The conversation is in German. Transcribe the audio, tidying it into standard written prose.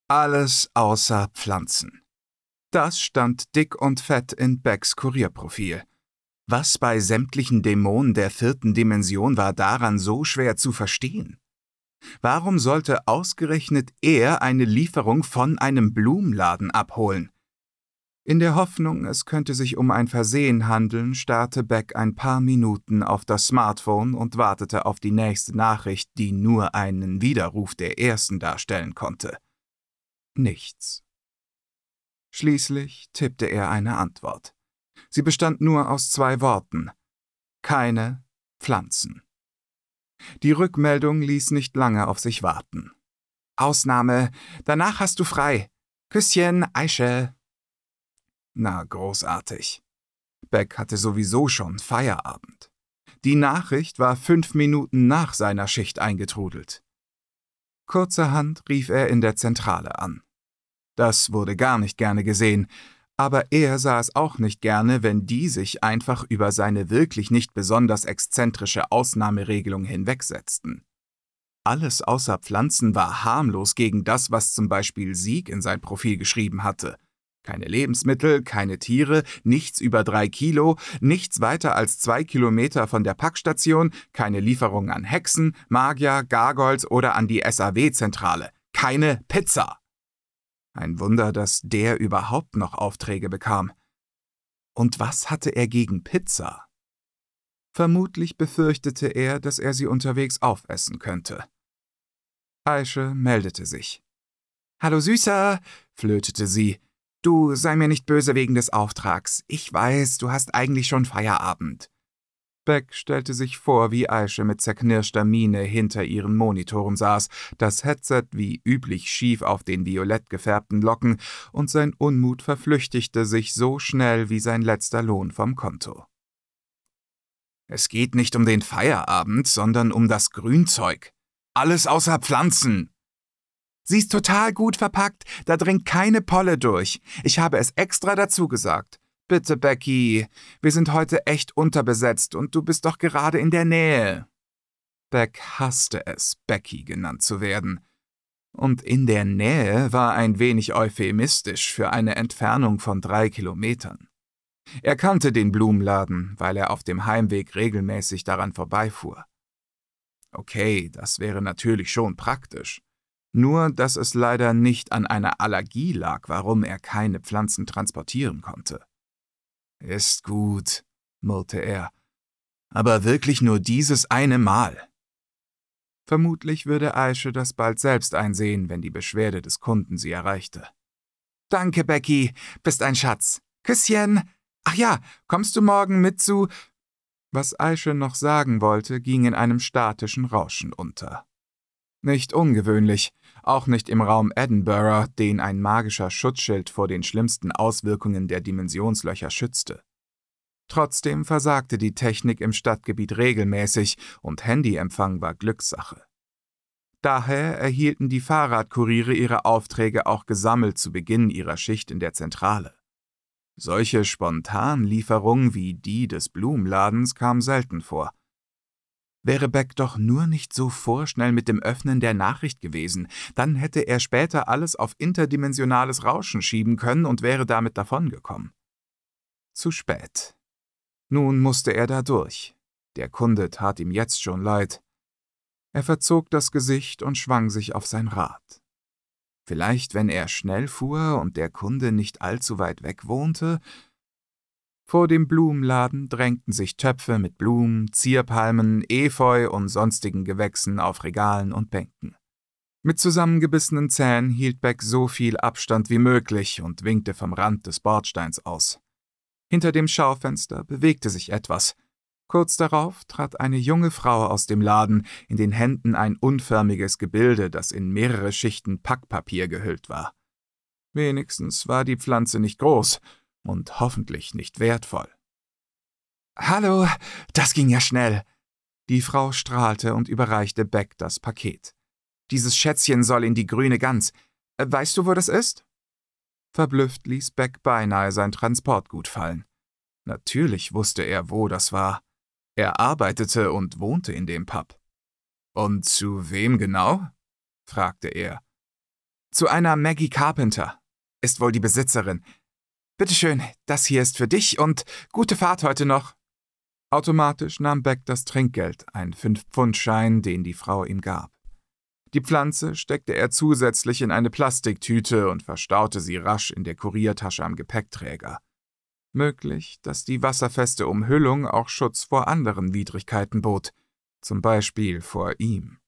Alles außer Pflanzen. Das stand dick und fett in Becks Kurierprofil. Was bei sämtlichen Dämonen der 4. Dimension war daran so schwer zu verstehen? Warum sollte ausgerechnet er eine Lieferung von einem Blumenladen abholen? In der Hoffnung, es könnte sich um ein Versehen handeln, starrte Beck ein paar Minuten auf das Smartphone und wartete auf die nächste Nachricht, die nur einen Widerruf der ersten darstellen konnte. Nichts. Schließlich tippte er eine Antwort. Sie bestand nur aus 2 Worten. Keine Pflanzen. Die Rückmeldung ließ nicht lange auf sich warten. Ausnahme, danach hast du frei. Küsschen, Aische. Na, großartig. Beck hatte sowieso schon Feierabend. Die Nachricht war 5 Minuten nach seiner Schicht eingetrudelt. Kurzerhand rief er in der Zentrale an. Das wurde gar nicht gerne gesehen, aber er sah es auch nicht gerne, wenn die sich einfach über seine wirklich nicht besonders exzentrische Ausnahmeregelung hinwegsetzten. Alles außer Pflanzen war harmlos gegen das, was zum Beispiel Sieg in sein Profil geschrieben hatte. Keine Lebensmittel, keine Tiere, nichts über 3 Kilo, nichts weiter als 2 Kilometer von der Packstation, keine Lieferung an Hexen, Magier, Gargoyles oder an die SAW-Zentrale. Keine Pizza! Ein Wunder, dass der überhaupt noch Aufträge bekam. Und was hatte er gegen Pizza? Vermutlich befürchtete er, dass er sie unterwegs aufessen könnte. Aische meldete sich. »Hallo Süßer«, flötete sie. »Du, sei mir nicht böse wegen des Auftrags. Ich weiß, du hast eigentlich schon Feierabend.« Beck stellte sich vor, wie Aische mit zerknirschter Miene hinter ihren Monitoren saß, das Headset wie üblich schief auf den violett gefärbten Locken, und sein Unmut verflüchtigte sich so schnell wie sein letzter Lohn vom Konto. »Es geht nicht um den Feierabend, sondern um das Grünzeug. Alles außer Pflanzen!« »Sie ist total gut verpackt, da dringt keine Polle durch. Ich habe es extra dazu gesagt. Bitte, Becky, wir sind heute echt unterbesetzt und du bist doch gerade in der Nähe.« Beck hasste es, Becky genannt zu werden. Und in der Nähe war ein wenig euphemistisch für eine Entfernung von 3 Kilometern. Er kannte den Blumenladen, weil er auf dem Heimweg regelmäßig daran vorbeifuhr. Okay, das wäre natürlich schon praktisch. Nur, dass es leider nicht an einer Allergie lag, warum er keine Pflanzen transportieren konnte. »Ist gut«, murrte er, »aber wirklich nur dieses eine Mal.« Vermutlich würde Aische das bald selbst einsehen, wenn die Beschwerde des Kunden sie erreichte. »Danke, Becky, bist ein Schatz. Küsschen. Ach ja, kommst du morgen mit zu...« Was Aische noch sagen wollte, ging in einem statischen Rauschen unter. Nicht ungewöhnlich, auch nicht im Raum Edinburgh, den ein magischer Schutzschild vor den schlimmsten Auswirkungen der Dimensionslöcher schützte. Trotzdem versagte die Technik im Stadtgebiet regelmäßig und Handyempfang war Glückssache. Daher erhielten die Fahrradkuriere ihre Aufträge auch gesammelt zu Beginn ihrer Schicht in der Zentrale. Solche Spontanlieferungen wie die des Blumenladens kamen selten vor. Wäre Beck doch nur nicht so vorschnell mit dem Öffnen der Nachricht gewesen, dann hätte er später alles auf interdimensionales Rauschen schieben können und wäre damit davongekommen. Zu spät. Nun musste er da durch. Der Kunde tat ihm jetzt schon leid. Er verzog das Gesicht und schwang sich auf sein Rad. Vielleicht, wenn er schnell fuhr und der Kunde nicht allzu weit weg wohnte. Vor dem Blumenladen drängten sich Töpfe mit Blumen, Zierpalmen, Efeu und sonstigen Gewächsen auf Regalen und Bänken. Mit zusammengebissenen Zähnen hielt Beck so viel Abstand wie möglich und winkte vom Rand des Bordsteins aus. Hinter dem Schaufenster bewegte sich etwas. Kurz darauf trat eine junge Frau aus dem Laden, in den Händen ein unförmiges Gebilde, das in mehrere Schichten Packpapier gehüllt war. Wenigstens war die Pflanze nicht groß und hoffentlich nicht wertvoll. »Hallo, das ging ja schnell!« Die Frau strahlte und überreichte Beck das Paket. »Dieses Schätzchen soll in die grüne Gans. Weißt du, wo das ist?« Verblüfft ließ Beck beinahe sein Transportgut fallen. Natürlich wusste er, wo das war. Er arbeitete und wohnte in dem Pub. »Und zu wem genau?« fragte er. »Zu einer Maggie Carpenter«, ist wohl die Besitzerin. »Bitteschön, das hier ist für dich und gute Fahrt heute noch.« Automatisch nahm Beck das Trinkgeld, einen 5-Pfund-Schein, den die Frau ihm gab. Die Pflanze steckte er zusätzlich in eine Plastiktüte und verstaute sie rasch in der Kuriertasche am Gepäckträger. Möglich, dass die wasserfeste Umhüllung auch Schutz vor anderen Widrigkeiten bot, zum Beispiel vor ihm.